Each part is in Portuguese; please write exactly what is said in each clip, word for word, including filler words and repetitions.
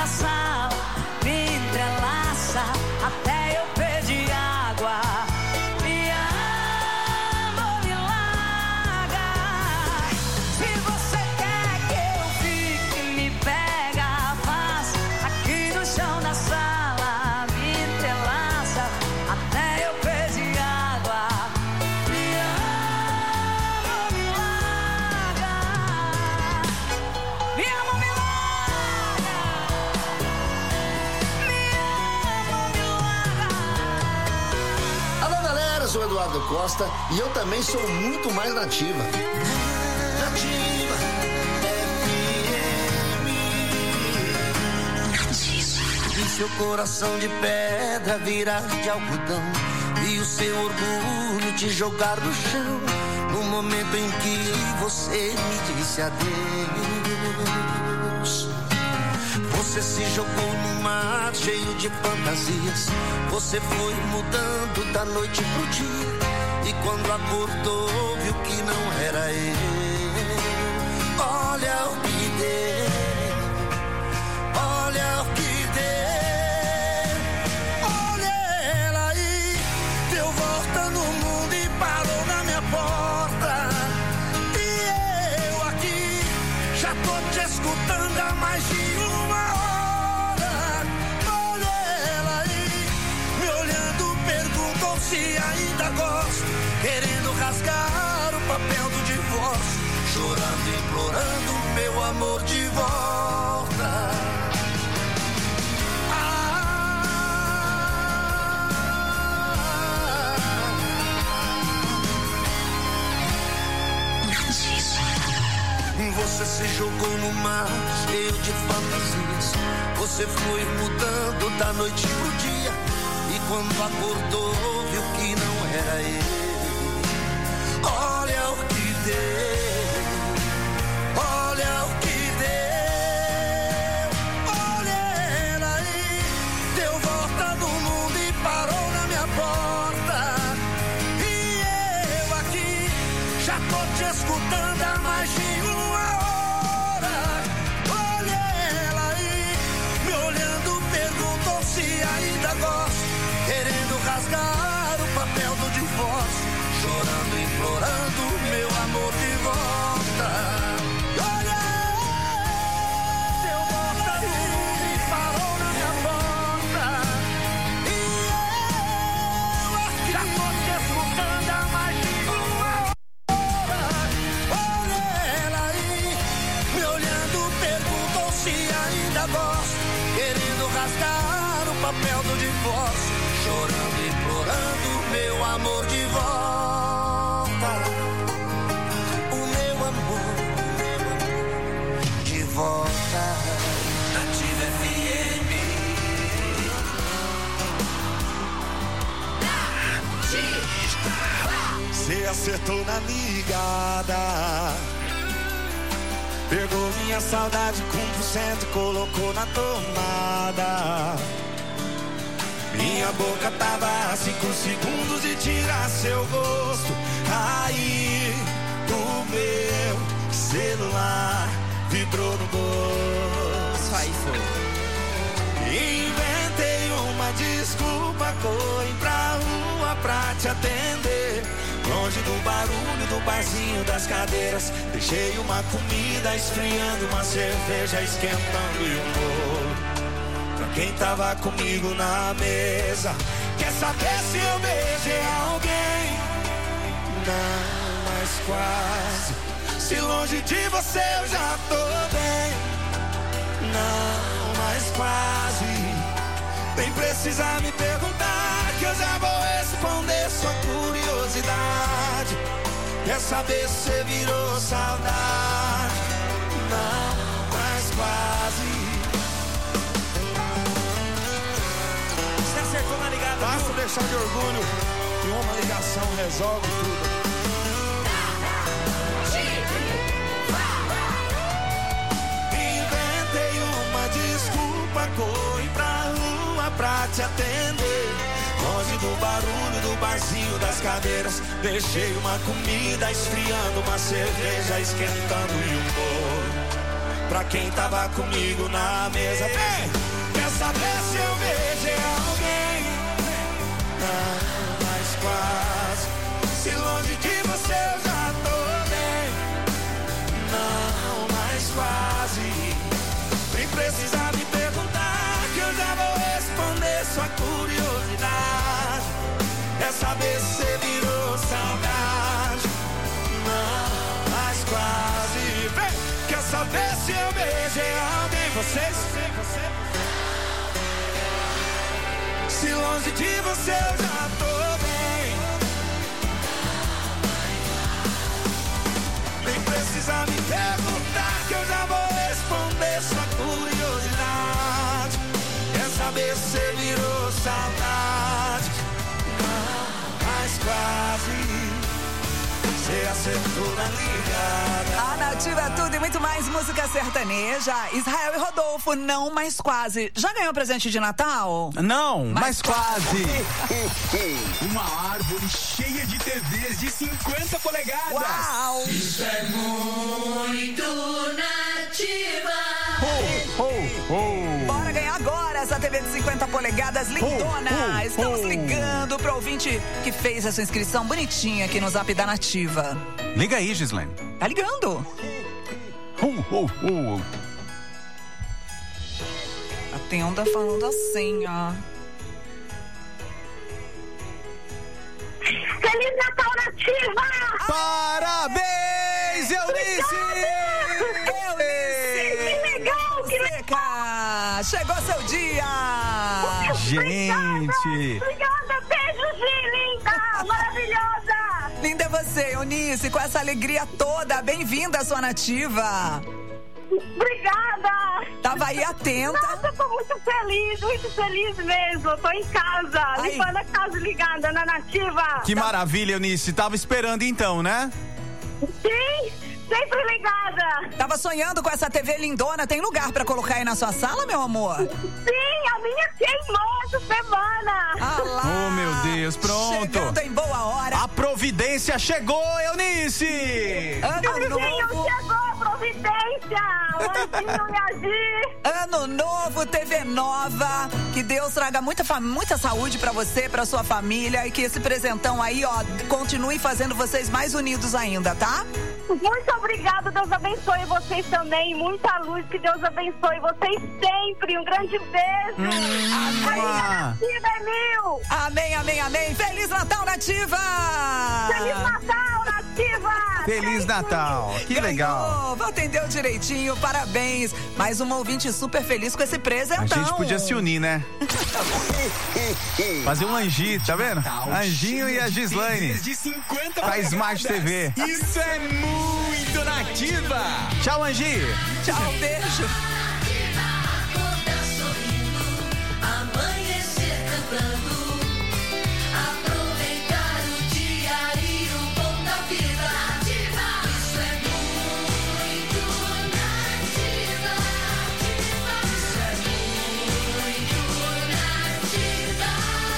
na sala me entrelaça até eu pedir água. Me ama ou me larga. Se você quer que eu fique, me pega fácil aqui no chão da sala, me entrelaça até eu pedir água. Me ama ou me larga. Me ama ou me larga. Me ama ou me larga. Alô, galera, eu sou o Eduardo Costa e eu também sou muito mais nativa. Nativa F M. E seu coração de pedra virar de algodão e o seu orgulho te jogar no chão no momento em que você me disse adeus. Você se jogou no mar cheio de fantasias. Você foi mudando da noite pro dia e quando acordou viu que não era eu. Olha o que deu, olha o que deu. Olha ela aí, deu volta no mundo e parou na minha porta. E eu aqui já tô te escutando há mais de uma hora. Olha ela aí, me olhando, perguntou se ainda gosto, querendo rasgar o papel do divórcio, chorando, implorando meu amor de volta. Você se jogou no mar cheio de fantasias. Você foi mudando da noite pro dia e quando acordou viu que não era eu. Olha o que deu, olha o que deu. Olha ela aí, deu volta no mundo e parou na minha porta. E eu aqui já tô te escutando há mais de uma hora. Olha ela aí, me olhando, perguntou se ainda gosto, querendo rasgar o papel do divórcio, chorando, implorando meu amor de volta. Olha, deu volta no mundo e parou na minha porta. E eu aqui já tô te escutando há mais de uma hora. Olha ela aí, me olhando, perguntou se ainda gosto, querendo rasgar o papel do divórcio, chorando, implorando meu amor de volta. O meu amor de volta. Nativa F M. Você acertou na ligada, pegou minha saudade com um por cento e colocou na tomada. Minha boca tava a cinco segundos de tirar seu gosto. Aí o meu celular vibrou no bolso. Aí foi. Inventei uma desculpa, corri pra rua pra te atender. Longe do barulho do barzinho das cadeiras, deixei uma comida esfriando, uma cerveja esquentando e um bolo pra quem tava comigo na mesa. Quer saber se eu beijei alguém? Não, mas quase. Se longe de você eu já tô bem. Não, mas quase. Nem precisa me perguntar que eu já vou responder sua curiosidade. Quer saber se você virou saudade? Não, mas quase. Você acertou na ligada. Basta deixar de orgulho e uma ligação resolve tudo. Inventei uma desculpa, corri pra rua pra te atender. Longe do barulho do barzinho das cadeiras, deixei uma comida esfriando, uma cerveja esquentando e um bolo pra quem tava comigo na mesa. Vem! Quer saber se eu beijei alguém? Não, mas quase. Se longe de você eu já tô bem. Não, mas quase. Nem precisa me perguntar que eu já vou responder sua curiosidade. Quer saber se você virou saudade? Não, mas quase. Vem! Quer saber se eu beijei alguém? Vocês? Se longe de você eu já tô bem. Nem precisa me perguntar que eu já vou responder sua curiosidade. Quer saber se você virou saudade? Não, mas quase. Você acertou na ligada. A Nativa é tudo e muito mais música sertaneja. Israel e Rodolfo, não, mas quase. Já ganhou presente de Natal? Não, mas, mas quase. Uma árvore cheia de T Vs de cinquenta polegadas. Uau! Isso é muito Nativa. Oh, oh, oh. Bora ganhar agora essa T V de cinquenta polegadas lindona. Oh, oh, Estamos oh. ligando pro ouvinte que fez essa inscrição bonitinha aqui no Zap da Nativa. Liga aí, Gislaine. Tá ligando? Oh, oh, oh. Atenda falando assim, ó. Feliz Natal, Nativa! Parabéns, Eunice! Eunice! Que legal, que legal! Chegou seu dia! Gente! Obrigada, beijo, Gi, linda, maravilhosa! Linda é você, Eunice, com essa alegria toda. Bem-vinda à sua Nativa. Obrigada! Tava aí atenta. Nossa, eu tô muito feliz, muito feliz mesmo. Eu tô em casa, Aí. limpando a casa ligada na Nativa. Que maravilha, Eunice. Tava esperando então, né? Sim, sempre ligada. Tava sonhando com essa T V lindona. Tem lugar pra colocar aí na sua sala, meu amor? Sim, a minha queimou essa semana. Ah lá. Oh, meu Deus, pronto. Chegando em boa hora. A providência chegou, Eunice! Ano Anjinho novo. chegou, providência. O anjinho me agir. Ano novo, T V nova. Que Deus traga muita, fam- muita saúde pra você, pra sua família. E que esse presentão aí, ó, continue fazendo vocês mais unidos ainda, tá? Muito obrigada, Deus abençoe vocês também. Muita luz, que Deus abençoe vocês sempre. Um grande beijo. Hum, Nativa é mil. Amém, amém, amém. Feliz Natal, Nativa! Feliz Natal, Nativa. Feliz Natal! Que Ganhou. legal! Atendeu direitinho, parabéns. Mais uma ouvinte super feliz com esse presentão. A gente podia se unir, né? Fazer um anjinho, tá vendo? Anjinho e a Gislaine. De cinquenta Pra Smart T V. Isso é muito Nativa. Tchau, Angi! Tchau, beijo. Acordar sorrindo, amanhecer cantando, aproveitar o dia e o bom da vida. Nativa, isso é muito Nativa. Isso é muito Nativa.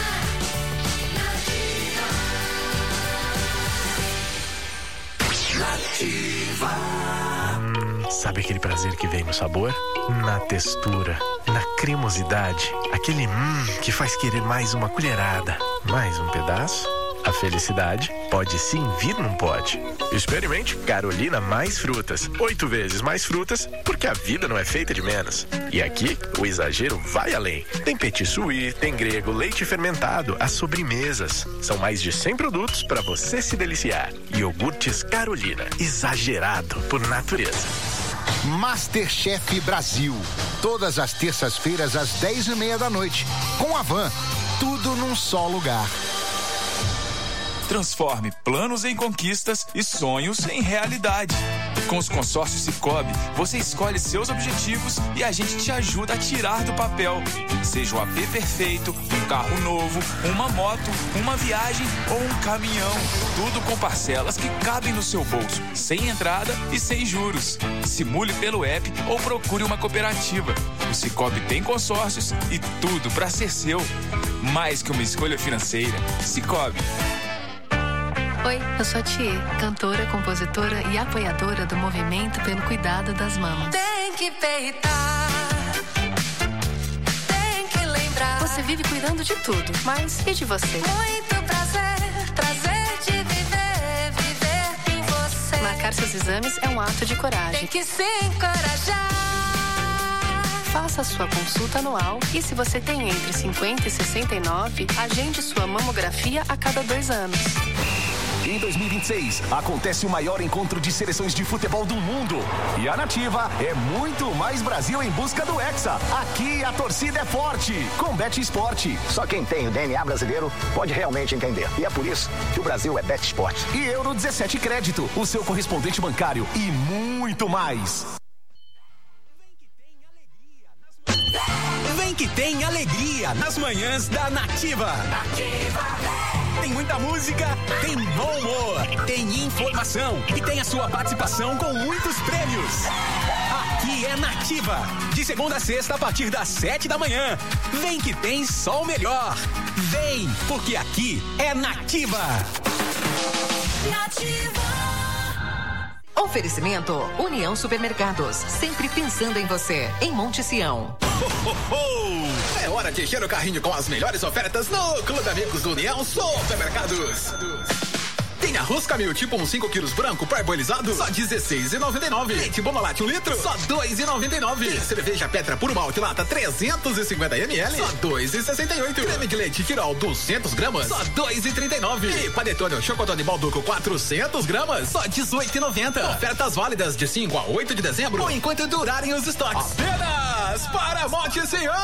Sabe aquele prazer que vem no sabor? Na textura, na cremosidade, aquele hum que faz querer mais uma colherada, mais um pedaço? A felicidade pode sim vir num pote. Experimente Carolina Mais Frutas. Oito vezes mais frutas, porque a vida não é feita de menos. E aqui, o exagero vai além. Tem petit suí, tem grego, leite fermentado, as sobremesas. São mais de cem produtos para você se deliciar. Iogurtes Carolina. Exagerado por natureza. Masterchef Brasil. Todas as terças-feiras às dez e meia da noite. Com a Van. Tudo num só lugar. Transforme planos em conquistas e sonhos em realidade. Com os consórcios Sicoob, você escolhe seus objetivos e a gente te ajuda a tirar do papel. Seja o A P perfeito, um carro novo, uma moto, uma viagem ou um caminhão. Tudo com parcelas que cabem no seu bolso, sem entrada e sem juros. Simule pelo app ou procure uma cooperativa. O Sicoob tem consórcios e tudo para ser seu. Mais que uma escolha financeira, Sicoob. Oi, eu sou a Thier, cantora, compositora e apoiadora do movimento pelo cuidado das mamas. Tem Tem que peitar. Tem que lembrar. Você vive cuidando de tudo, mas e de você? Muito prazer, prazer de viver, viver em você. Marcar seus exames é um ato de coragem. Tem que se encorajar. Faça a sua consulta anual e, se você tem entre cinquenta e sessenta e nove, agende sua mamografia a cada dois anos. Em dois mil e vinte e seis, acontece o maior encontro de seleções de futebol do mundo. E a Nativa é muito mais Brasil em busca do Hexa. Aqui a torcida é forte. Com Bet Esporte. Só quem tem o D N A brasileiro pode realmente entender. E é por isso que o Brasil é Bet Esporte. E Euro dezessete Crédito, o seu correspondente bancário. E muito mais. Vem que tem alegria nas manhãs da Nativa. Nativa. Tem muita música, tem bom humor, tem informação e tem a sua participação com muitos prêmios. Aqui é Nativa. De segunda a sexta, a partir das sete da manhã. Vem que tem só o melhor. Vem, porque aqui é Nativa. Nativa. Oferecimento União Supermercados, sempre pensando em você, em Monte Sião. Oh, oh, oh. É hora de encher o carrinho com as melhores ofertas no Clube Amigos do União Supermercados. Tem arroz Camil tipo um cinco quilos branco parboilizado, só dezesseis reais e noventa e nove centavos. Leite Bonolate um litro, só dois reais e noventa e nove centavos. Cerveja Petra Puro Malte Lata trezentos e cinquenta mililitros, só dois reais e sessenta e oito centavos. Creme de leite Tirol duzentos gramas, só dois reais e trinta e nove centavos. E Panetone Chocotone Balduco quatrocentos gramas, só dezoito reais e noventa centavos. Ofertas válidas de cinco a oito de dezembro, ou enquanto durarem os estoques. Apenas para Monte Sião!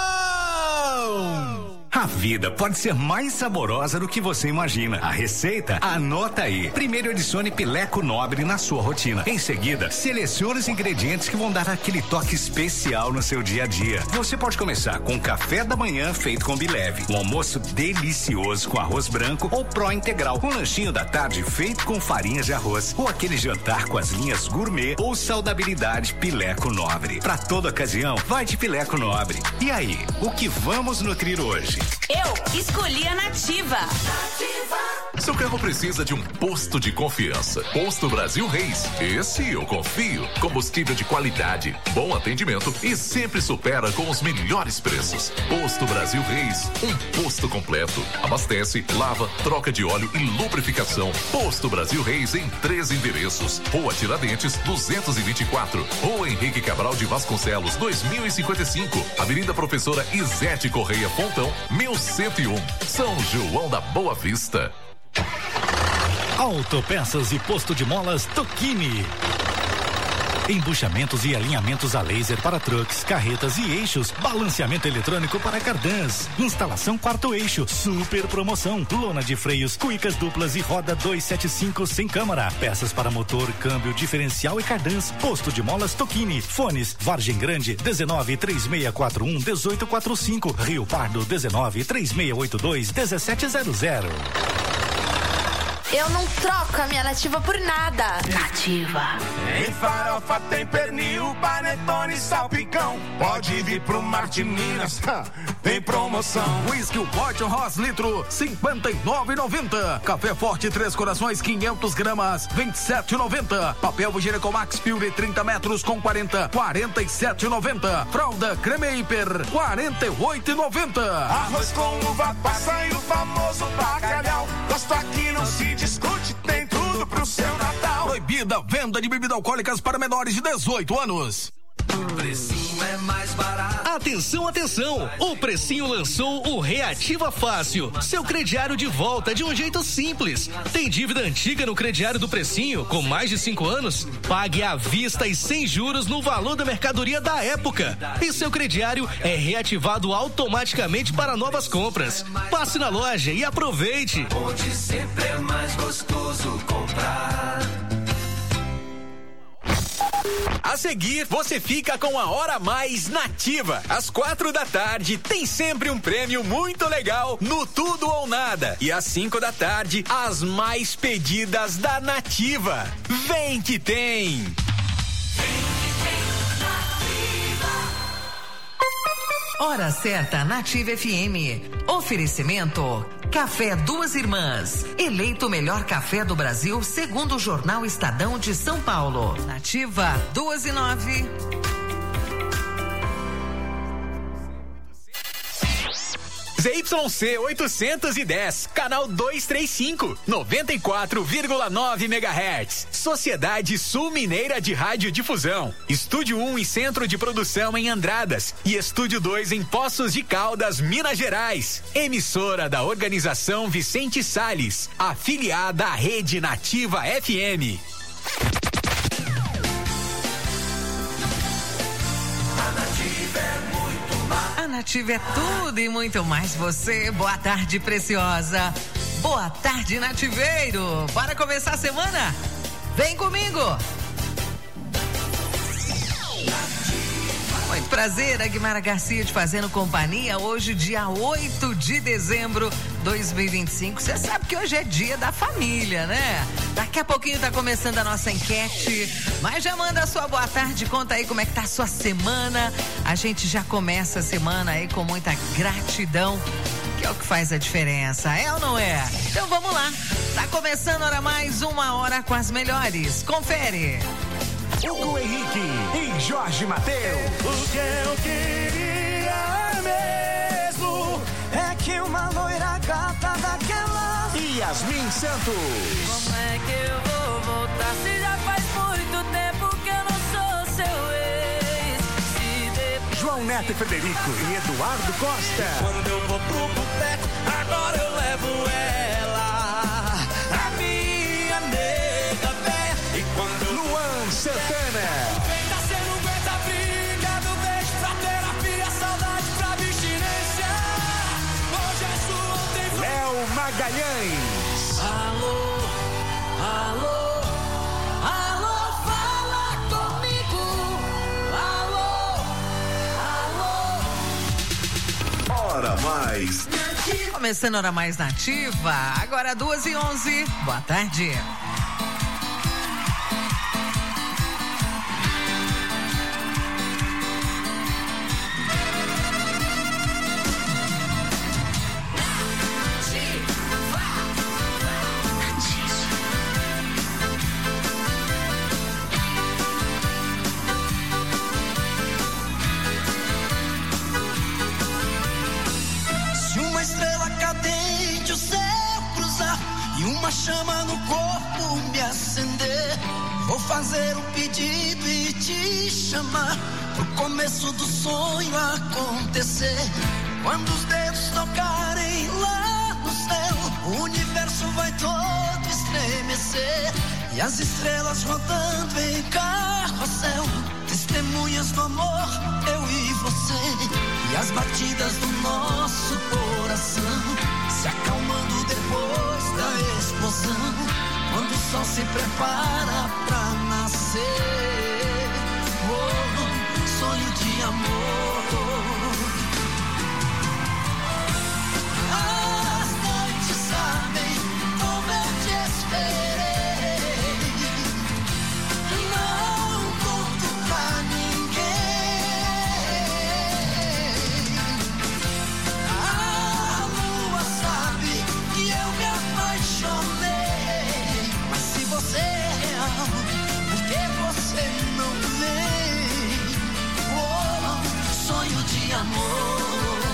A vida pode ser mais saborosa do que você imagina. A receita, anota aí. Primeiro adicione Pileco Nobre na sua rotina. Em seguida, selecione os ingredientes que vão dar aquele toque especial no seu dia a dia. Você pode começar com um café da manhã feito com Bileve, um almoço delicioso com arroz branco ou pró integral, um lanchinho da tarde feito com farinha de arroz, ou aquele jantar com as linhas gourmet ou saudabilidade Pileco Nobre. Para toda ocasião, vai de Pileco Nobre. E aí, o que vamos nutrir hoje? Eu escolhi a Nativa. Nativa. Seu carro precisa de um posto de confiança. Posto Brasil Reis. Esse eu confio. Combustível de qualidade, bom atendimento e sempre supera com os melhores preços. Posto Brasil Reis. Um posto completo. Abastece, lava, troca de óleo e lubrificação. Posto Brasil Reis em três endereços. Rua Tiradentes, duzentos e vinte e quatro. Rua Henrique Cabral de Vasconcelos, dois mil e cinquenta e cinco. Avenida Professora Izete Correia Pontão, mil cento e um. São João da Boa Vista. Autopeças e posto de molas Tocchini. Embuchamentos e alinhamentos a laser para trucks, carretas e eixos. Balanceamento eletrônico para cardãs. Instalação quarto eixo. Super promoção. Lona de freios, cuicas duplas e roda duzentos e setenta e cinco sem câmara. Peças para motor, câmbio, diferencial e cardãs. Posto de molas Tocchini. Fones Vargem Grande dezenove, três seis quatro um, dezoito quarenta e cinco. Rio Pardo dezenove, três seis oito dois, dezessete zero zero. Eu não troco a minha Nativa por nada. Nativa. Tem farofa, tem pernil, panetone, salpicão. Pode vir pro Martininas, tem promoção. Whisky Forte Ross litro, cinquenta e nove reais e noventa centavos. Café Forte Três Corações, quinhentas gramas, vinte e sete reais e noventa centavos. Papel Higiênico Max Pure trinta metros com quarenta, quarenta e sete reais e noventa centavos. Fralda Creme Hiper, quarenta e oito reais e noventa centavos. Arroz com uva passa e o famoso bacalhau. Gosto aqui não se discute, tem tudo pro seu Natal. Proibida venda de bebidas alcoólicas para menores de dezoito anos. O precinho é mais barato. Atenção, atenção! O Precinho lançou o Reativa Fácil, seu crediário de volta de um jeito simples. Tem dívida antiga no crediário do Precinho, com mais de cinco anos? Pague à vista e sem juros no valor da mercadoria da época. E seu crediário é reativado automaticamente para novas compras. Passe na loja e aproveite. Onde sempre é mais gostoso comprar. A seguir, você fica com a Hora Mais Nativa. Às quatro da tarde, tem sempre um prêmio muito legal no Tudo ou Nada. E às cinco da tarde, as mais pedidas da Nativa. Vem que tem! Hora certa, Nativa F M. Oferecimento Café Duas Irmãs, eleito o melhor café do Brasil segundo o jornal Estadão de São Paulo. Nativa duas e nove. Z Y C oitocentos e dez, canal duzentos e trinta e cinco, noventa e quatro vírgula nove megahertz. Sociedade Sul Mineira de Radiodifusão. Estúdio um e Centro de Produção em Andradas e Estúdio dois em Poços de Caldas, Minas Gerais. Emissora da Organização Vicente Salles, afiliada à Rede Nativa F M. A Nativa é tudo e muito mais você. Boa tarde, preciosa. Boa tarde, Nativeiro. Bora começar a semana? Vem comigo. Muito prazer, Aguimara Garcia te fazendo companhia. Hoje, dia oito de dezembro de dois mil e vinte e cinco. Você sabe que hoje é dia da família, né? Daqui a pouquinho tá começando a nossa enquete. Mas já manda a sua boa tarde, conta aí como é que tá a sua semana. A gente já começa a semana aí com muita gratidão, que é o que faz a diferença, é ou não é? Então vamos lá. Tá começando hora mais uma hora com as melhores. Confere. Hugo Henrique e Jorge Mateus. O que eu queria mesmo é que uma loira gata daquela. Yasmin Santos. Como é que eu vou voltar se já faz muito tempo que eu não sou seu ex? Se depois... João Neto e Frederico e Eduardo Costa. Quando eu vou pro boteco, agora eu levo ela, a minha nega véia. E quando eu... Luan Santana. Tá sendo aguenta briga do beijo pra terapia, saudade pra abstinência. Hoje é sua, ontem foi... Léo Magalhães. Alô, alô, alô, fala comigo. Alô, alô. Hora mais. Começando hora mais nativa, agora duas e onze. Boa tarde. Uma chama no corpo me acender. Vou fazer um pedido e te chamar pro começo do sonho acontecer. Quando os dedos tocarem lá no céu, o universo vai todo estremecer. E as estrelas rodando em carrossel, testemunhas do amor, eu e você. E as batidas do nosso coração se acalmando depois da explosão, quando o sol se prepara pra nascer. Oh, sonho de amor. As noites sabem como eu te esperei. Não conto pra ninguém. A lua sabe que eu me apaixonei. Mas se você é real, por que você não vem? Oh, sonho de amor.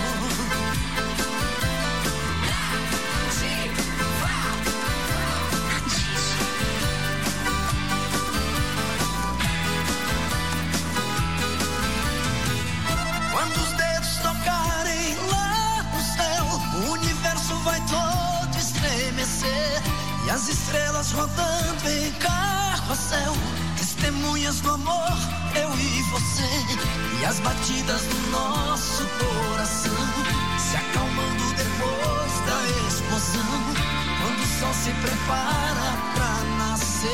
Quando os dedos tocarem lá no céu, o universo vai todo estremecer. E as estrelas rodando em carrossel, testemunhas do amor, eu e você. E as batidas do nosso coração se acalmando depois da explosão, quando o sol se prepara pra nascer.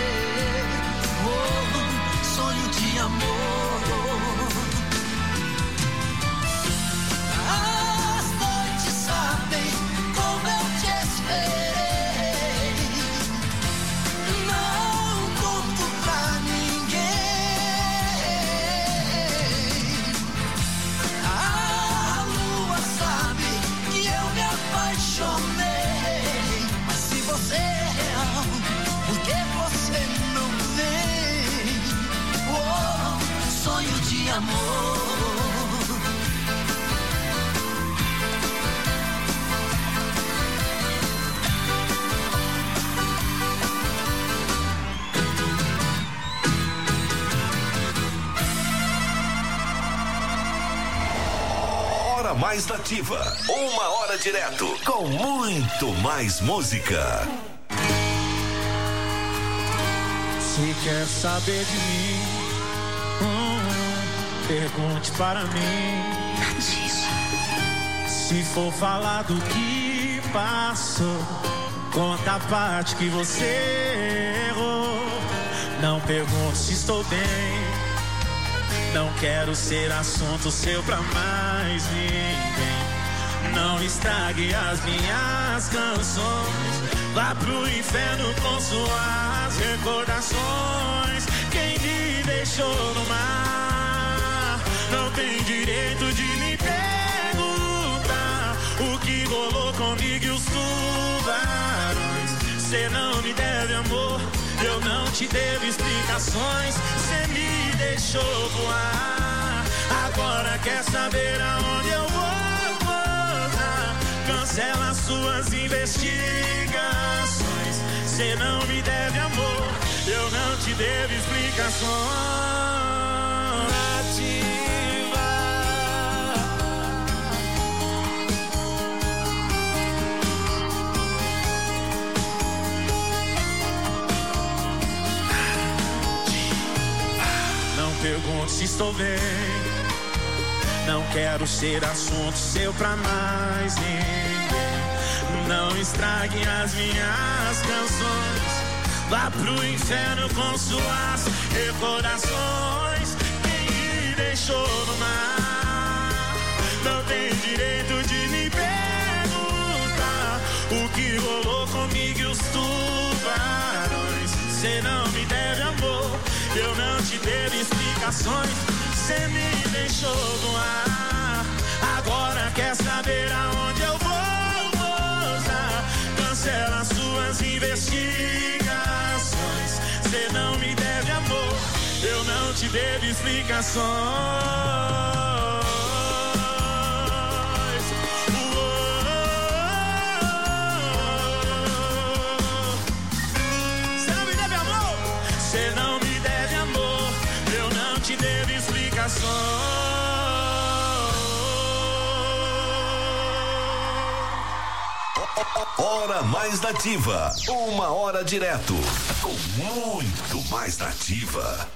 Oh, sonho de amor. As noites sabem como eu te esperei. Não conto pra ninguém. A lua sabe que eu me apaixonei. Mas se você é real, por que você não vem? Oh, sonho de amor. Hora Mais Nativa. Uma hora direto com muito mais música. Se quer saber de mim, hum, pergunte para mim. Se for falar do que passou, conta a parte que você errou. Não pergunte se estou bem, não quero ser assunto seu pra mais ninguém. Não estrague as minhas canções, vá pro inferno com suas recordações. Quem me deixou no mar não tem direito de me perguntar o que rolou comigo e os tubarões. Cê não me deve amor, eu não te devo explicações. Cê me deixou voar, agora quer saber aonde eu vou pousar. Cancela suas investigações. Cê não me deve amor, eu não te devo explicações. Pergunto se estou bem, não quero ser assunto seu pra mais ninguém. Não estrague as minhas canções, vá pro inferno com suas recordações. Quem me deixou no mar não tem direito de me perguntar o que rolou comigo e os tubarões. Cê não me deve amor, eu não te devo explicações. Cê me deixou voar, agora quer saber aonde eu vou pousar. Cancela suas investigações. Cê não me deve amor, eu não te devo explicações. Cê não me deve amor, eu não te devo explicações. Hora Mais Nativa. Uma hora direto com muito mais nativa.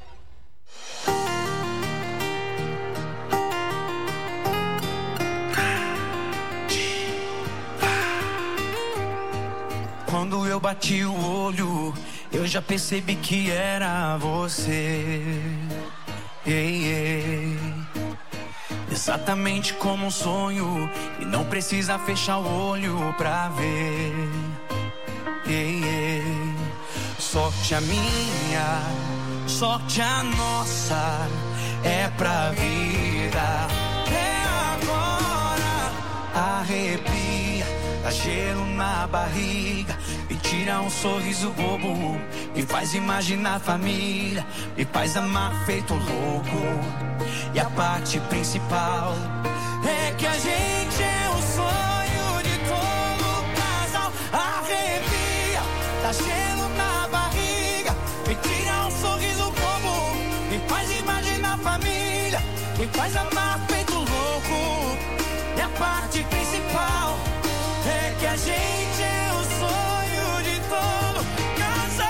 Quando eu bati o olho, eu já percebi que era você. Ei, ei. Exatamente como um sonho, e não precisa fechar o olho pra ver. Ei, ei. Sorte a minha, sorte a nossa, é pra vida. É agora, arrepia, dá gelo na barriga, me tira um sorriso bobo, me faz imaginar família, me faz amar feito louco. E a parte principal é que a gente é o sonho de todo casal. Arrepia, dá gelo na barriga, me tira um sorriso bobo, me faz imaginar família, me faz amar feito louco. E a parte principal é que a gente é o sonho de todo casal.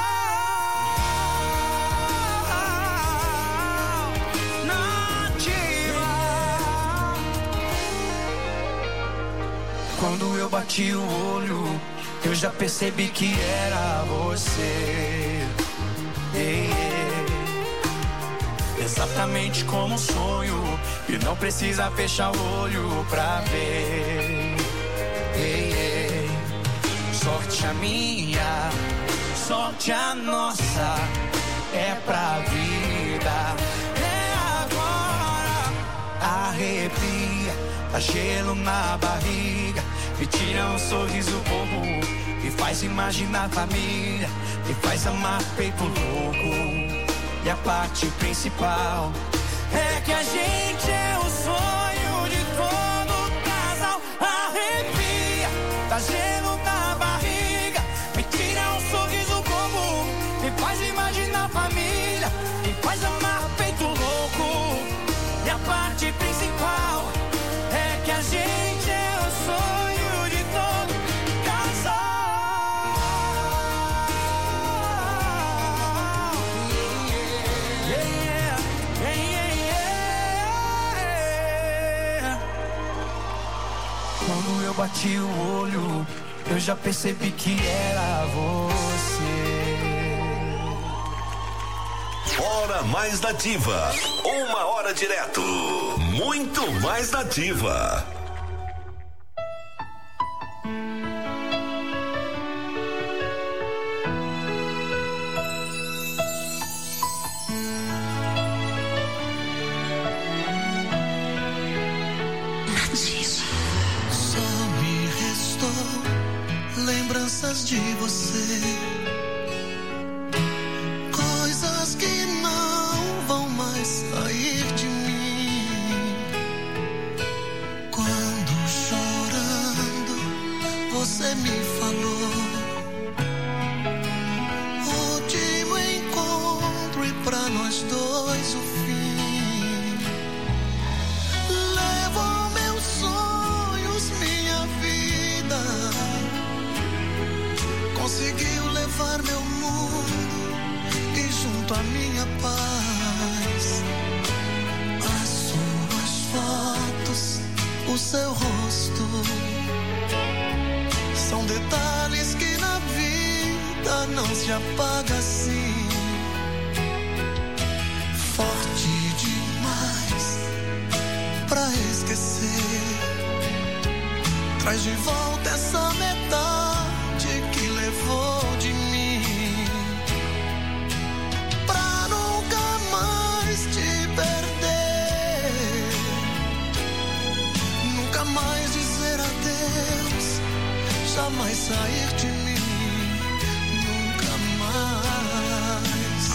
Nativa. Quando eu bati o olho, eu já percebi que era você. Ei, ei. Exatamente como um sonho, e não precisa fechar o olho pra ver. Ei, ei. Sorte a minha, sorte a nossa, é pra vida. É agora, arrepia, dá gelo na barriga, me tira um sorriso bobo, me faz imaginar família, me faz amar feito louco. E a parte principal é que a gente é o sonho de todo casal. Arrepia, dá gelo na barriga, me tira um sorriso bobo, me faz imaginar família, me faz amar feito louco. E a parte principal é Quando eu bati o olho, eu já percebi que era você. Hora mais nativa. Uma hora direto. Muito mais nativa. Lembranças de você, coisas que não vão mais sair de mim. Quando chorando você me falou, último encontro e pra nós dois o fim. Levou meus sonhos, minha vida. Conseguiu levar meu mundo e junto à minha paz, as suas fotos, o seu rosto, são detalhes que na vida não se apaga assim. Forte demais pra esquecer, traz de volta essa metade que levou de mim, pra nunca mais te perder, nunca mais dizer adeus, jamais sair de mim, nunca mais.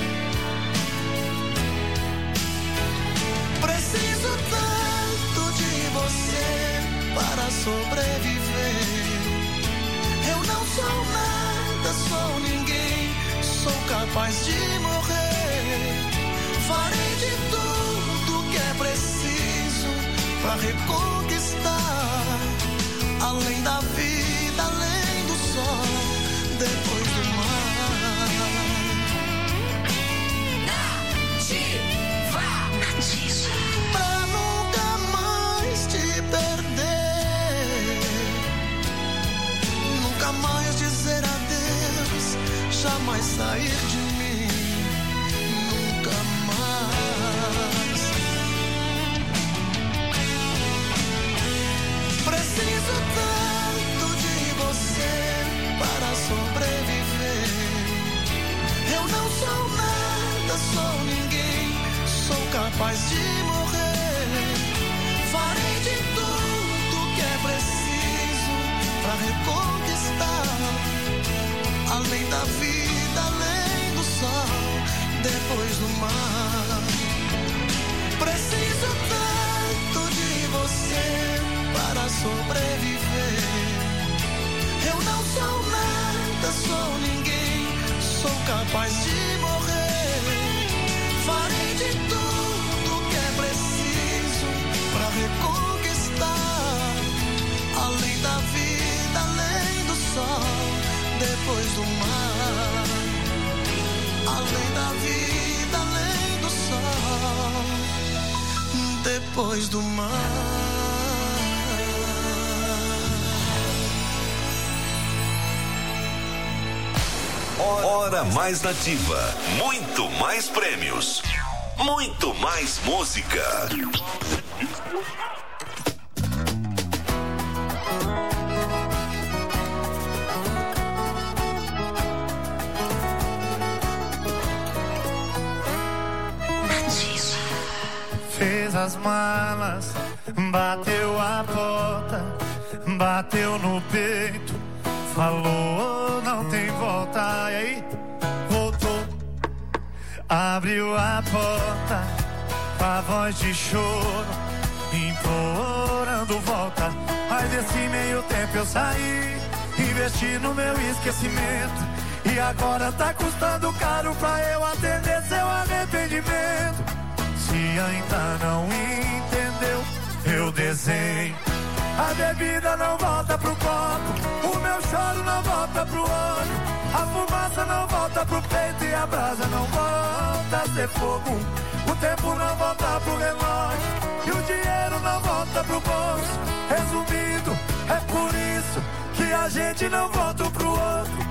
Preciso tanto de você para sobreviver. Eu não sou nada, sou ninguém, sou capaz de morrer. Farei de tudo que é preciso pra reconquistar, além da vida, além do sol, depois do mar. Nativa, nativa. Pra nunca mais te perder, nunca mais dizer adeus, jamais sair de mim, nunca mais. Preciso tanto de você para sobreviver. Eu não sou nada, sou ninguém, sou capaz de morrer. Farei de tudo que é preciso pra reconquistar, além da vida, além do sol, depois do mar. Preciso tanto de você para sobreviver. Eu não sou nada, sou ninguém, sou capaz de morrer. Farei de tudo que é preciso pra reconquistar, além da vida, além do sol, depois do mar. Além da vida, além do sol, depois do mar. Hora mais nativa. Muito mais prêmios. Muito mais música. Fez as malas, bateu a porta, bateu no peito, falou não tem volta, e aí voltou, abriu a porta com a voz de choro, implorando volta. Mas desse meio tempo eu saí, investi no meu esquecimento, e agora tá custando caro pra eu atender seu arrependimento. Se ainda não entendeu, eu desenho. A bebida não volta pro copo, o meu choro não volta pro olho, a fumaça não volta pro peito e a brasa não volta a ser fogo. O tempo não volta pro relógio e o dinheiro não volta pro bolso. Resumindo, é por isso que a gente não volta um pro outro.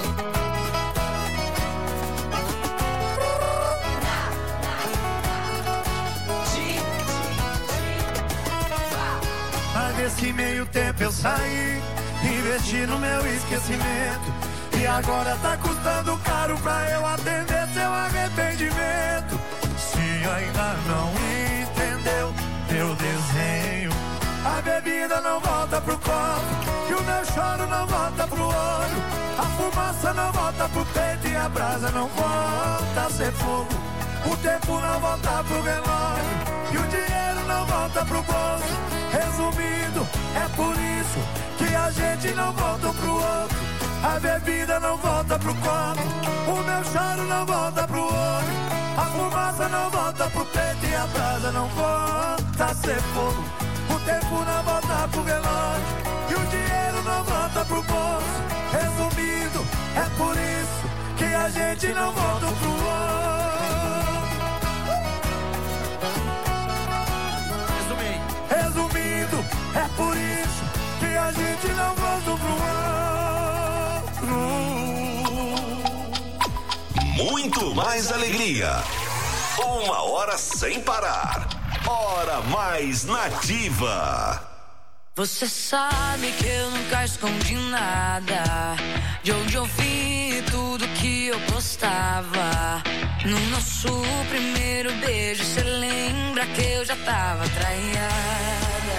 Mas nesse meio tempo eu saí, investi no meu esquecimento, e agora tá custando caro pra eu atender seu arrependimento. Se ainda não entendeu meu desenho, a bebida não volta pro copo, e o meu choro não volta pro olho, a fumaça não volta pro peito e a brasa não volta a ser fogo. O tempo não volta pro relógio e o dinheiro não volta pro bolso. Resumindo, é por isso que a gente não volta um pro outro. A bebida não volta pro copo, o meu choro não volta pro olho, a fumaça não volta pro peito e a brasa não volta a ser fogo. O tempo não volta pro relógio e o dinheiro não volta pro bolso. Resumindo, é por isso que a gente não volta um pro outro. Resumindo, é por isso que a gente não volta um pro outro. Muito mais alegria. Uma hora sem parar. Hora mais nativa. Você sabe que eu nunca escondi nada, de onde eu vi tudo que eu postava. No nosso primeiro beijo, cê lembra que eu já tava traída?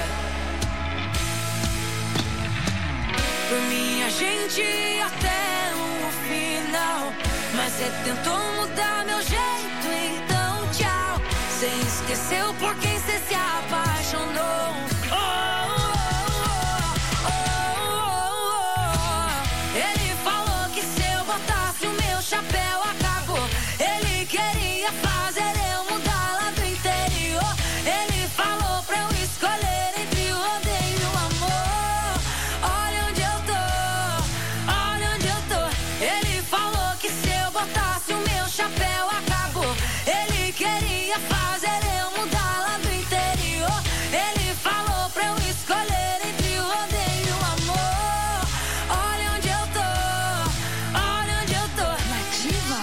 Por mim a gente ia até o final, mas cê tentou mudar meu jeito, então tchau. Cê esqueceu por quem cê se apaixonou. Oh, oh, oh, oh, oh. Ele falou que se eu botasse o meu chapéu acabou. Ele queria fazer eu mudar lá do interior. Ele falou pra eu escolher entre o rodeio e o amor. Olha onde eu tô, olha onde eu tô. Ele falou que se eu botasse o meu chapéu acabou. Ele queria fazer eu mudar lá do interior. Ele falou pra eu escolher entre o rodeio e o amor. Olha onde eu tô, olha onde eu tô. Nativa.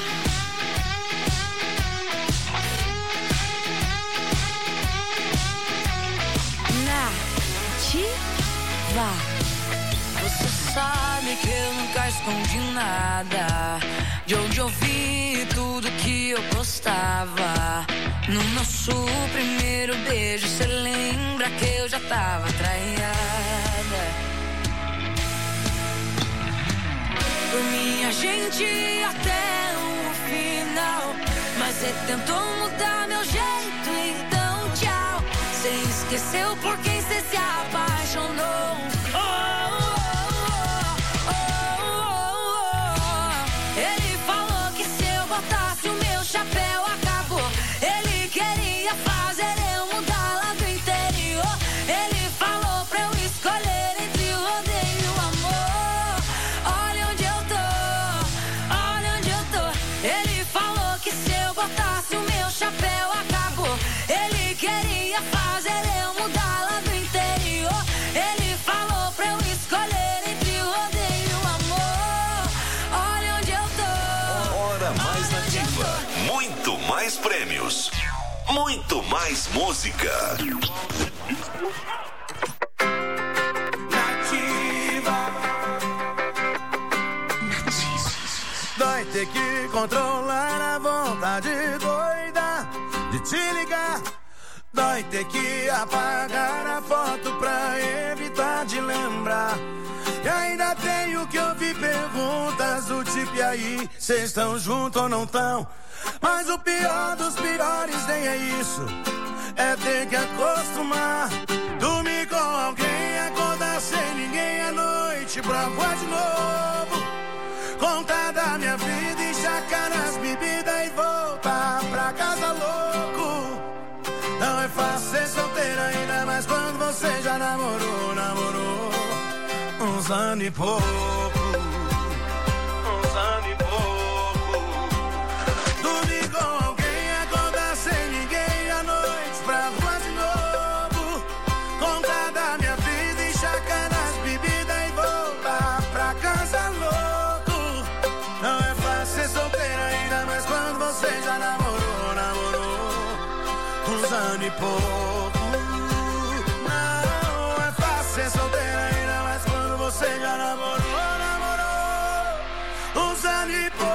Nativa. Você sabe que eu nunca escondi nada, de onde eu vi tudo que eu postava. No nosso primeiro beijo, cê lembra que eu já tava traída? Por mim a gente ia até o final, mas cê tentou mudar meu jeito, então tchau. Cê esqueceu por quem cê se apaixonou. Oh, oh, oh, oh, oh. Ele falou que se eu botasse o meu chapéu acabou. Ele queria fazer eu mudar lá do interior. Ele falou pra eu escolher entre o rodeio e o amor. Olha onde eu tô, olha onde eu tô. Ele falou que se eu botasse o meu chapéu acabou. Ele queria fazer eu mudar lá do interior. Ele falou pra eu escolher entre o rodeio e o amor. Olha onde eu tô. Hora mais nativa. Muito mais prêmios. Muito mais música. Vai ter que controlar a vontade doida de te ligar. Vai ter que apagar a foto pra evitar de lembrar. E ainda tenho que ouvir perguntas do tipo: e aí, cês estão juntos ou não tão? Mas o pior dos piores nem é isso, é ter que acostumar. Dormir com alguém, acordar sem ninguém à noite pra voar de novo. Contar da minha vida, enxacar nas bebidas e voltar pra casa louco. Não é fácil ser solteiro ainda, mas quando você já namorou, namorou uns anos e pouco. Uns anos e pouco. Dormir com alguém, acordar sem ninguém à noite pra voar de novo. Contar da minha e pouco. Não é fácil ser solteira ainda, mas quando você já namorou, namorou uns anos e pouco.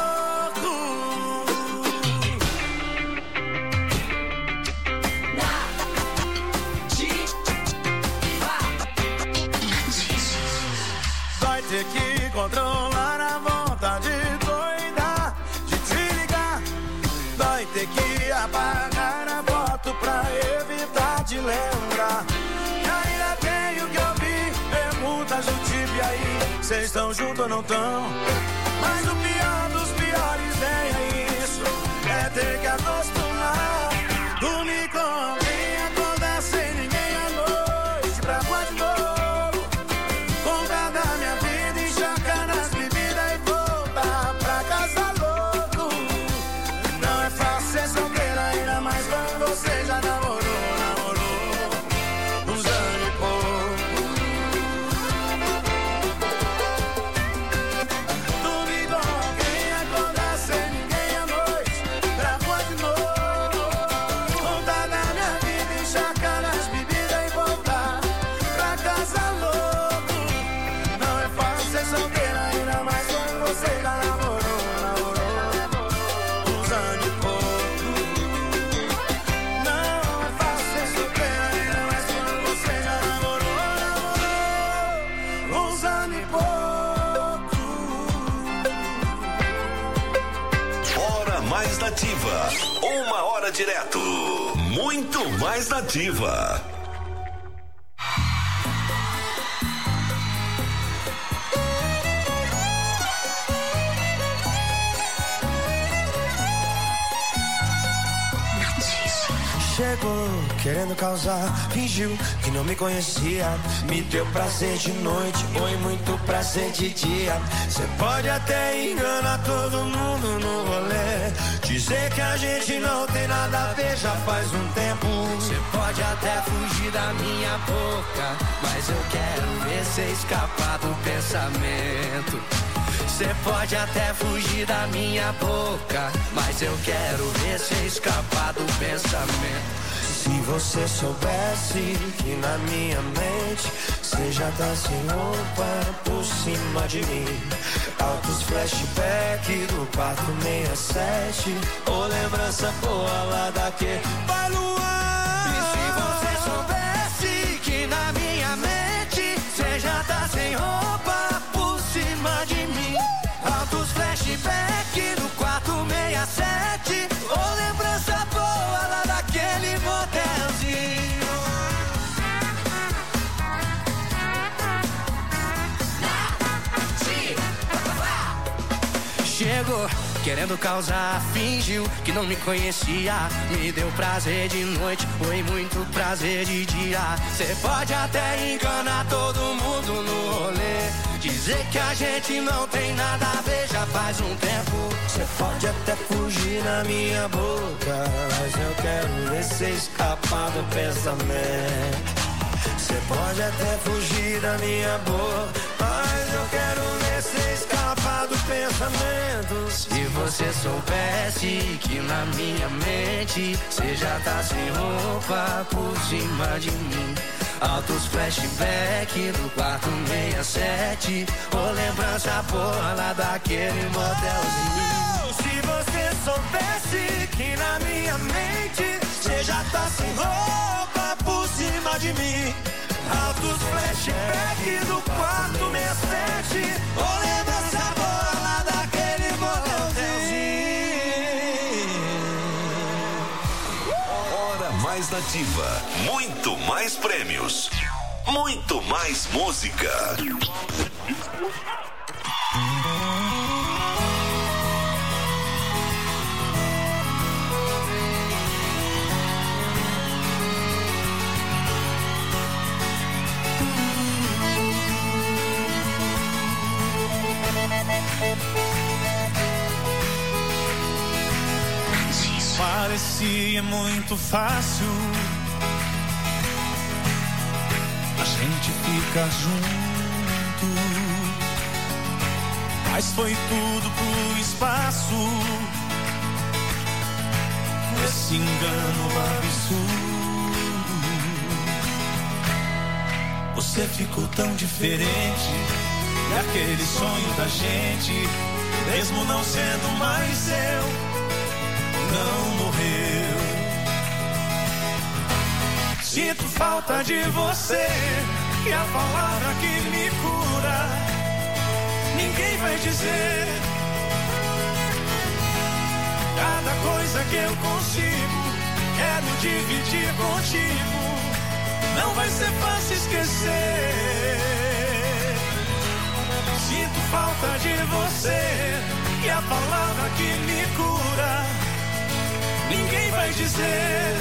Vai ter que controlar a vontade doida de te ligar. Vai ter que apagar a foto pra evitar de lembrar. E ainda tenho que ouvir perguntas do tipo: e aí, vocês estão juntos ou não estão? Mas o pior dos piores é isso, é ter que acostumar. Dormir com alguém, acordar sem ninguém à noite pra voar de novo. Contar da minha vida, encharcar nas bebidas e voltar pra casa louco. Não é fácil ser solteira ainda, mas quando você já namorou, namorou uns anos e pouco. Dormir com alguém, acordar sem ninguém à noite pra voar de novo. Contar da minha vida, encharcar nas bebidas e voltar pra casa louco. Não é fácil ser solteira ainda, mas quando você já namorou, namorou uns anos e pouco. Não é fácil ser solteira ainda, mas quando você já namorou, namorou uns anos e pouco. Hora mais nativa. Uma hora direto. Muito mais nativa. Chegou querendo causar, fingiu que não me conhecia. Me deu prazer de noite, foi muito prazer de dia. Cê pode até enganar todo mundo no rolê, dizer que a gente não tem nada a ver já faz um tempo. Cê pode até fugir da minha boca, mas eu quero ver cê escapar do pensamento. Cê pode até fugir da minha boca, mas eu quero ver cê escapar do pensamento. Se você soubesse que na minha mente cê já tá sem roupa por cima de mim. Altos flashback do quarto sessenta e sete, ou lembrança boa lá daquele vai Luan. E se você soubesse que na minha mente cê já tá sem roupa por cima de mim. Altos flashback do quarto sessenta e sete, ou lembrança boa lá daquele motelzinho. Chegou querendo causar, fingiu que não me conhecia. Me deu prazer de noite, foi muito prazer de dia. Cê pode até enganar todo mundo no rolê, dizer que a gente não tem nada a ver já faz um tempo. Cê pode até fugir na minha boca, mas eu quero ver cê escapar do pensamento. Cê pode até fugir da minha boca, mas eu quero ver cê escapar do pensamento. Se você soubesse que na minha mente cê já tá sem roupa por cima de mim. Altos flashback do quarto sessenta e sete, ou lembrança boa lá daquele motelzinho. Se você soubesse que na minha mente cê já tá sem roupa por cima de mim. Altos flashback do quarto sessenta e sete, ou lembrança boa lá daquele motelzinho. Hora mais nativa. Muito mais prêmios. Muito mais música. Parecia muito fácil a gente ficar junto, mas foi tudo pro espaço. esse engano absurdo. Você ficou tão diferente daquele sonho da gente, mesmo não sendo mais seu, não morreu. Sinto falta de você, e a palavra que me cura ninguém vai dizer. Cada coisa que eu consigo quero dividir contigo, não vai ser fácil esquecer. Sinto falta de você, e a palavra que me cura ninguém vai dizer.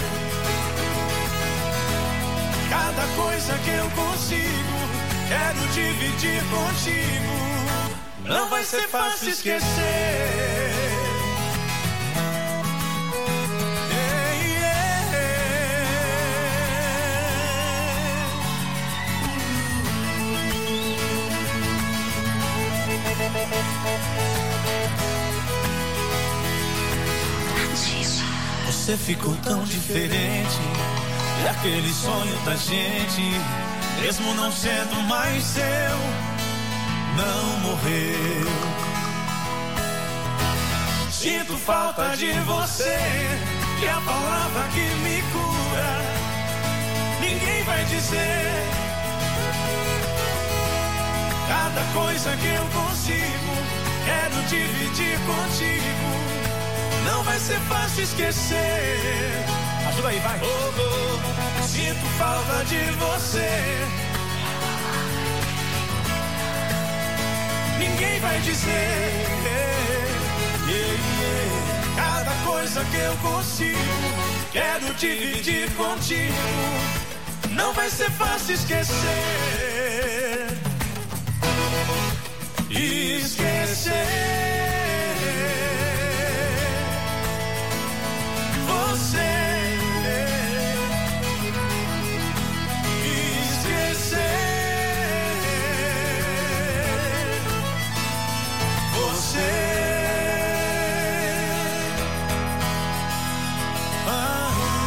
Cada coisa que eu consigo quero dividir contigo, não vai ser fácil esquecer. Você ficou tão diferente daquele sonho da gente, mesmo não sendo mais seu, não morreu. Sinto falta de você, e a palavra que me cura ninguém vai dizer. Cada coisa que eu consigo quero dividir contigo, não vai ser fácil esquecer. Ajuda aí, vai. Oh, oh, sinto falta de você, ninguém vai dizer. Yeah, yeah. Cada coisa que eu consigo quero dividir contigo, não vai ser fácil esquecer. Esquecer você, esquecer você. Ah.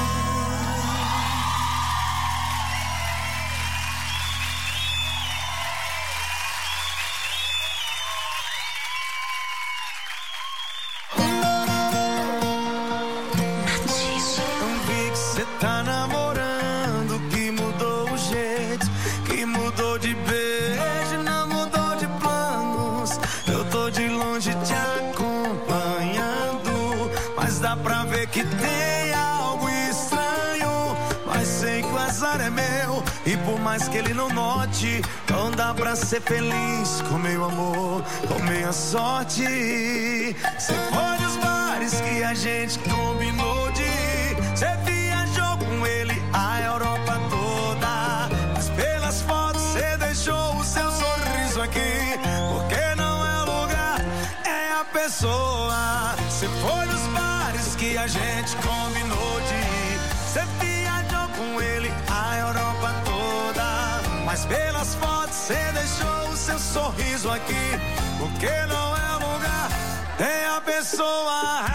Tá namorando, que mudou o jeito, que mudou de beijo, não mudou de planos. Eu tô de longe te acompanhando, mas dá pra ver que tem algo estranho. Mas sei que o azar é meu, e por mais que ele não note, não dá pra ser feliz com meu amor, com minha sorte. Cê foi nos bares que a gente combinou de ir, cê viajou com ele a Europa toda, mas pelas fotos cê deixou o seu sorriso aqui, porque não é o lugar, é a pessoa. Cê foi nos bares que a gente combinou de ir, cê viajou com ele a Europa toda, mas pelas fotos cê deixou o seu sorriso aqui, porque não é o lugar, é a pessoa.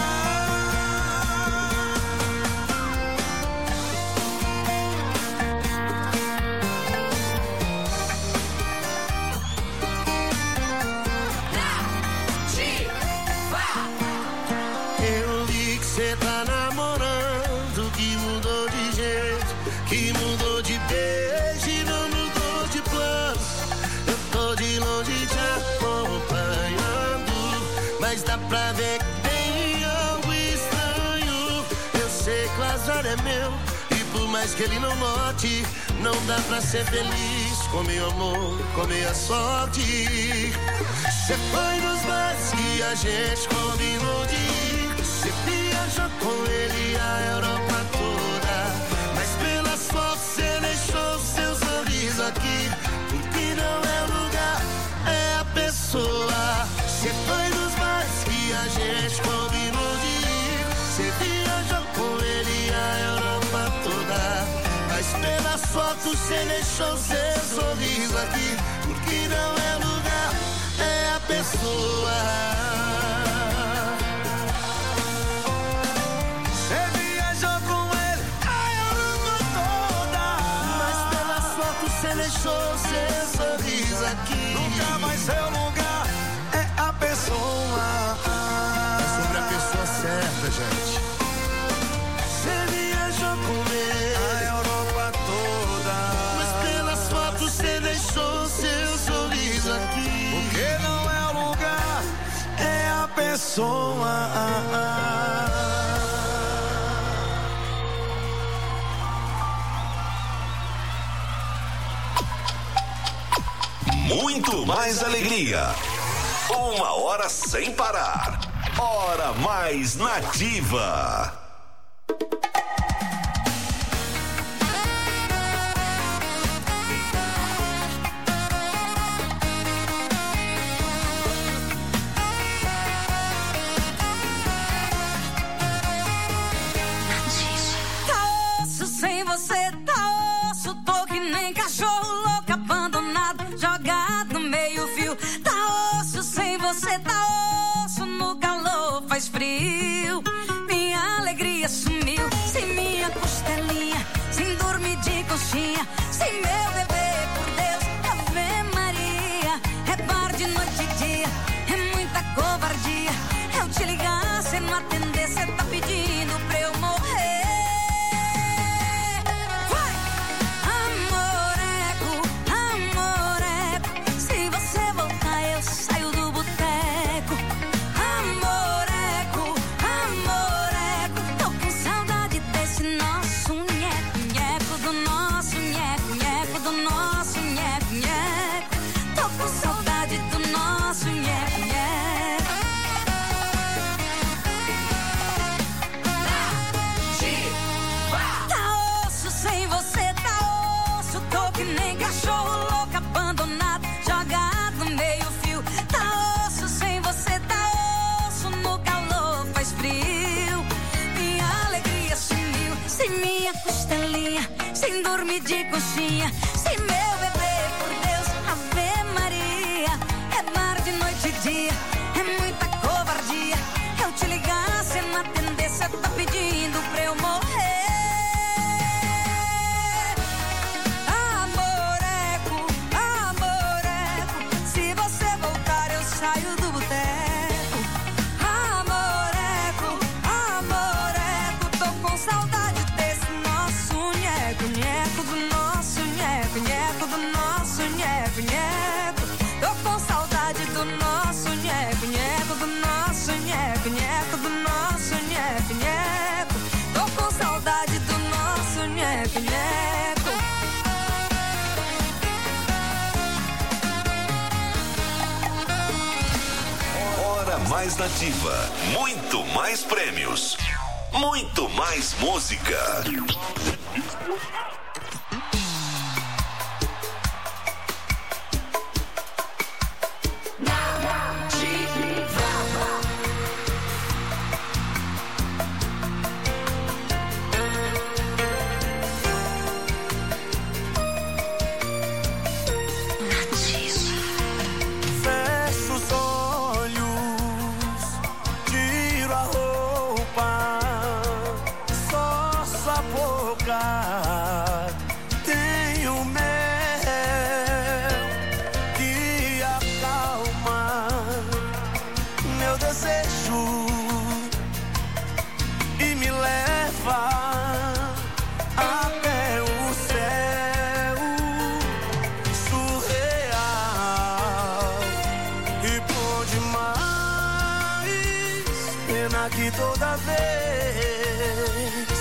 Eu vi que cê tá namorando, que mudou de jeito, que mudou de beijo e não mudou de planos. Eu tô de longe te acompanhando, mas dá pra ver que tem algo estranho. Eu sei que o azar é meu, e por mais que ele não note, não dá pra ser feliz com meu amor, com minha sorte. Cê foi nos bares que a gente combinou de ir, cê viajou com ele a Europa toda, mas pelas fotos cê deixou o seu sorriso aqui, porque não é o lugar, é a pessoa. Cê foi nos bares que a gente combinou de ir, cê viajou com ele a Europa toda, mas pelas fotos cê deixou o seu sorriso aqui, porque não é o lugar, é a pessoa. Cê você deixou seu sorriso aqui. Nunca mais seu lugar é a pessoa. É sobre a pessoa certa, gente. Você viajou com ele a Europa toda, mas pelas fotos você deixou seu sorriso aqui. Porque não é o lugar, é a pessoa. Muito mais alegria. Uma hora sem parar. Hora mais nativa. Tá osso sem você, tá osso. Tô que nem cachorro louco, abandonado, jogado no meio fio. Tá osso sem você, tá osso. No calor faz frio. Minha alegria sumiu. Sem minha costelinha, sem dormir de conchinha, sem meu bebê, por Deus, Ave Maria. É bar de noite e dia, é muita covardia. Eu te ligar, cê não atender, cê tá pedindo pra eu morrer. Vai! Amoreco, amoreco, se você voltar eu saio do boteco. Amoreco, amoreco, tô com saudade desse nosso nheco, nheco, do nosso nheco, nheco, do nosso nheco, nheco. Tô com saudade do nosso nheco, nheco. Tá osso sem você, tá osso. Tô que nem cachorro louco, abandonado, jogado no meio fio. Tá osso sem você, tá osso. No calor faz frio. Minha alegria sumiu. Sem minha costelinha, sem dormir de conchinha, sem meu bebê, por Deus, Ave Maria. É bar de noite e dia, é muita covardia. Eu te ligar, cê não atender, cê tá pedindo pra eu morrer. Amoreco, amoreco, se você voltar eu saio do boteco. Amoreco, amoreco, tô com saudade desse nosso nheco, nheco, do nosso nheco, nheco, do nosso nheco, nheco. Tô com saudade do nosso nheco, nheco, do nosso nheco, nheco, do nosso nheco, nheco. Tô com saudade do nosso nheco, nheco. Hora mais nativa. Muito mais prêmios. Muito mais música. Fecho os olhos, tiro a roupa, só sua boca. Tenho mel que acalma meu desejo e me leva até o céu surreal. E bom demais, pena que toda vez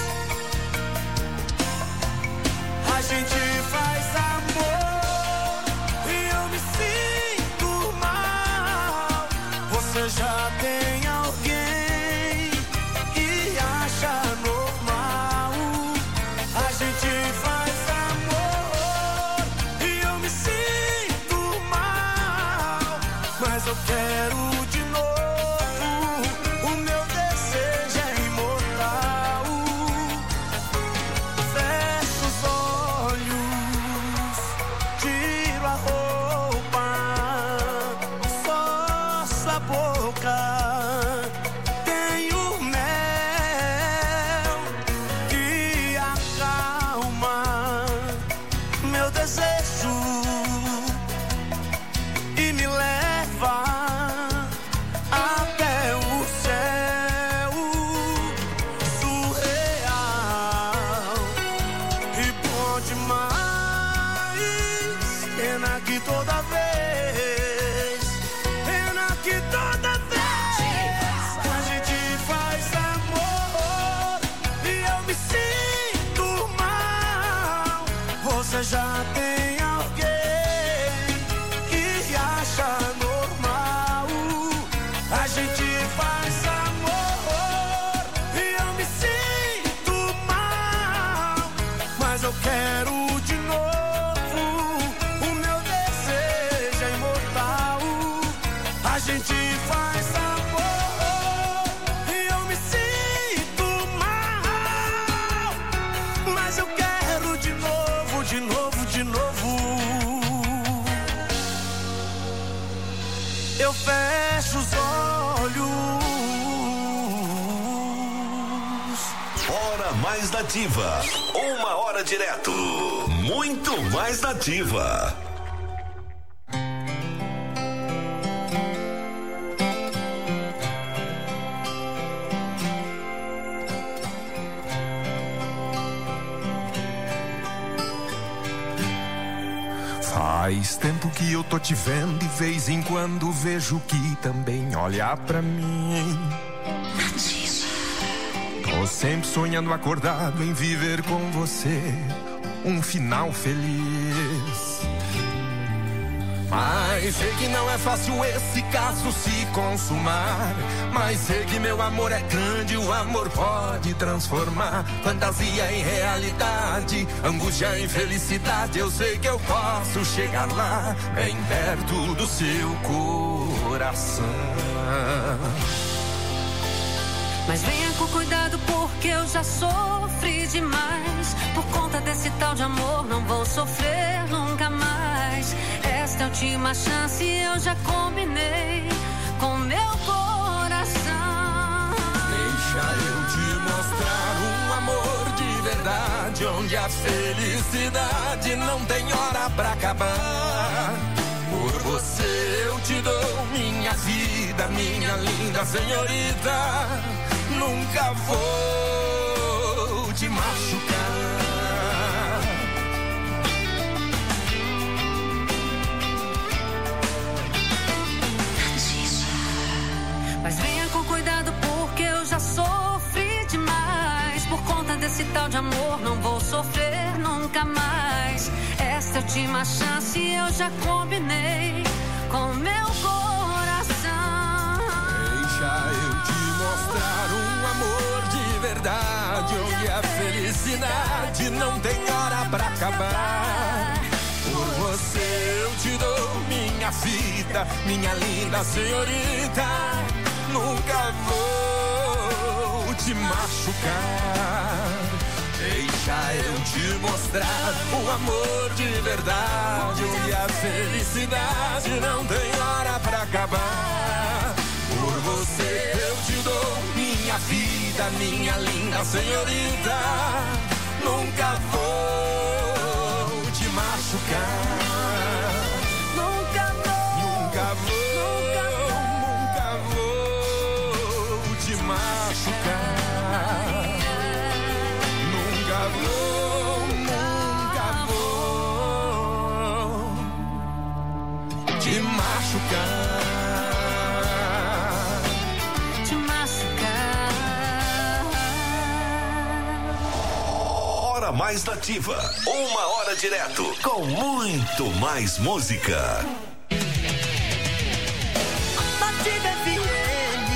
a gente faz amor e eu me sinto mal. Você já tem alguém e acha normal. A gente faz amor e eu me sinto mal, mas eu quero de novo. O meu desejo é imortal. Fecho os olhos, tiro a roupa, só sua boca. Tenho mel que acalma meu desejo demais. Pena que toda vez, pena que toda vez a gente faz amor e eu me sinto mal. Você já tem alguém que acha normal. A gente faz amor e eu me sinto mal, mas eu quero de novo. O meu desejo é imortal. A gente faz amor e eu me sinto mal, mas eu quero de novo, de novo, de novo. Eu fecho os olhos. Hora mais nativa. Uma hora direto. Muito mais nativa. Faz tempo que eu tô te vendo e vez em quando vejo que também olha pra mim. Tô sempre sonhando acordado em viver com você um final feliz. Mas sei que não é fácil esse caso se consumar. Mas sei que meu amor é grande, o amor pode transformar fantasia em realidade, angústia em felicidade. Eu sei que eu posso chegar lá, bem perto do seu coração. Mas venha com cuidado porque eu já sofri demais. Por conta desse tal de amor não vou sofrer nunca mais. Esta é a última chance, eu já combinei com meu coração. Deixa eu te mostrar um amor de verdade, onde a felicidade não tem hora pra acabar. Por você eu te dou minha vida, minha linda senhorita. Nunca vou te machucar. Mas venha com cuidado porque eu já sofri demais. Por conta desse tal de amor não vou sofrer nunca mais. Esta é a última chance, eu já combinei com meu coração. Deixa eu te mostrar um amor de verdade, onde a felicidade não tem hora pra acabar. Por você eu te dou minha vida, minha linda senhorita. Nunca vou te machucar. Deixa eu te mostrar o amor de verdade, onde a felicidade não tem hora pra acabar. Por você eu te dou minha vida, minha linda senhorita. Nunca vou te machucar. Nunca vou, nunca vou, nunca vou te machucar. Nunca vou, nunca vou te machucar. te machucar. Hora mais nativa. Uma hora direto. Com muito mais música. Nativa F M.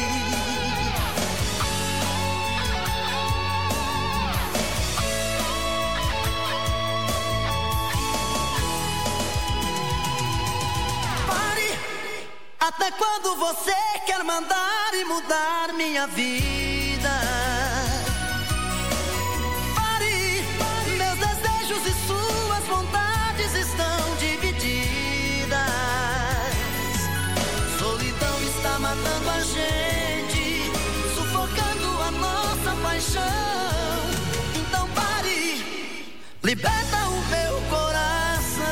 Pare. Até quando você quer mandar e mudar minha vida? Pare. Meus desejos e suas vontades estão divididas. Solidão está matando a gente, sufocando a nossa paixão. Então pare, liberta o meu coração.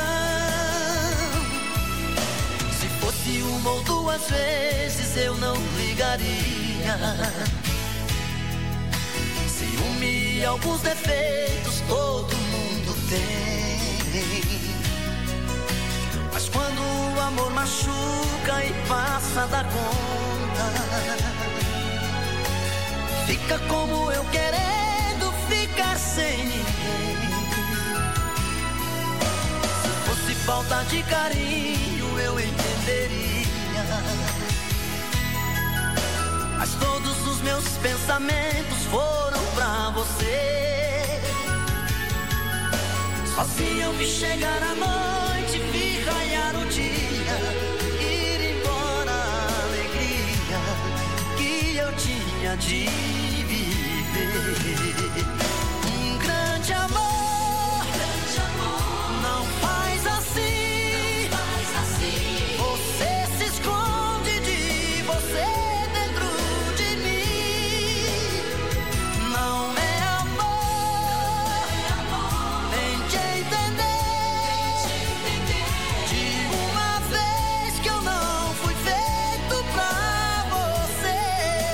Se fosse uma ou duas vezes eu não ligaria. Ciúme e alguns defeitos todo mundo tem. Mas quando o amor machuca e passa da conta, fica como eu querendo ficar sem ninguém. Se fosse falta de carinho eu entenderia, mas todos os meus pensamentos foram pra você. Sozinho eu vi chegar a noite, vi raiar o dia, ir embora a alegria que eu tinha de viver. Um grande amor, grande amor, não faz assim, não faz assim. Você se esconde de você dentro de mim. Não é amor, é amor. Tente entender, tente entender. De uma vez que eu não fui feito pra você.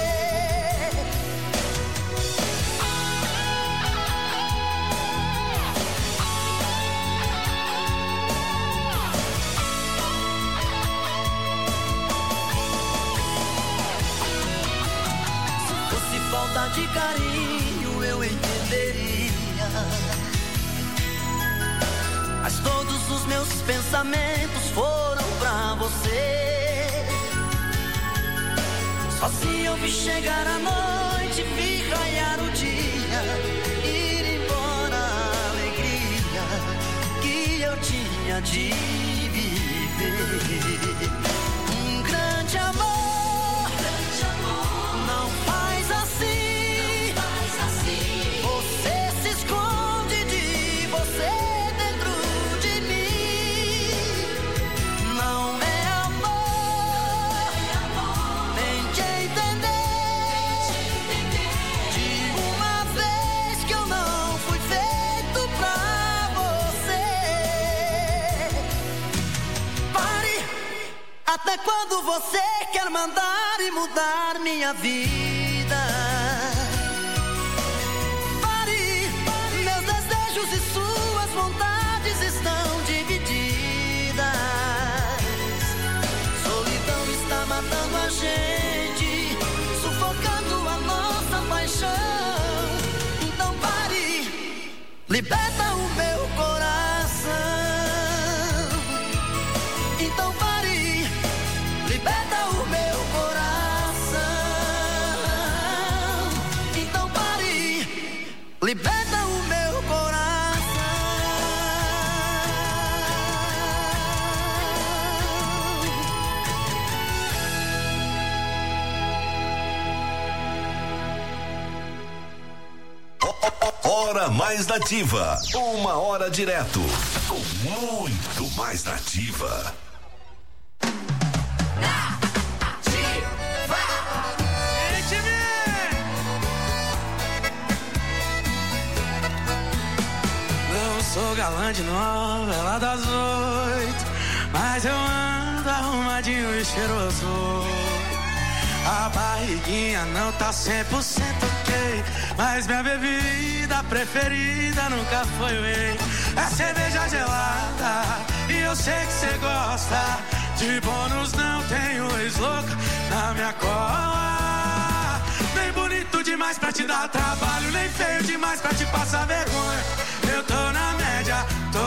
Se fosse falta de carinho eu entenderia, mas todos os meus pensamentos foram pra você. Sozinho eu vi chegar a noite, vi raiar o dia, ir embora a alegria que eu tinha de viver. Um grande amor, grande amor, não faz assim, não faz assim. Você se esconde de você dentro de mim. Não é amor, é amor. Tente entender, tente entender. De uma vez que eu não fui feito pra você. Pare, até quando você quer mandar e mudar minha vida? Pare, meus desejos e suas vontades estão divididas. Solidão está matando a gente, sufocando a nossa paixão. Então pare, liberta o meu coração. Então pare, liberta o meu coração. Então pare, liberta o meu coração. Hora Mais Nativa. Uma hora direto. Com muito mais nativa. Não sou galã de novela das oito, mas eu ando arrumadinho e cheiroso. A barriguinha não tá cem por cento ok, mas minha bebida preferida nunca foi o whey. É cerveja gelada e eu sei que cê gosta. De bônus não tenho ex-louca na minha cola. Nem bonito demais pra te dar trabalho, nem feio demais pra te passar vergonha. Eu tô na média, tô